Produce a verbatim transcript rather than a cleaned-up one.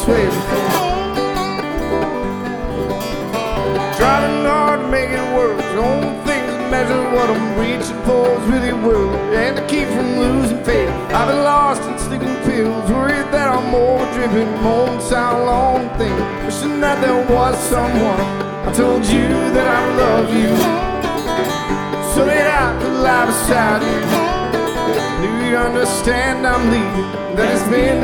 sweat. Driving hard to make it work. The only thing that measures what I'm reaching for is really work. And to keep from losing faith, I've been lost in sleeping pills, worried that I'm overdriven. Moments how long thing, wishing that there was someone. I told you that I love you, so that I could lie beside you. Do you understand I'm leaving? That it's been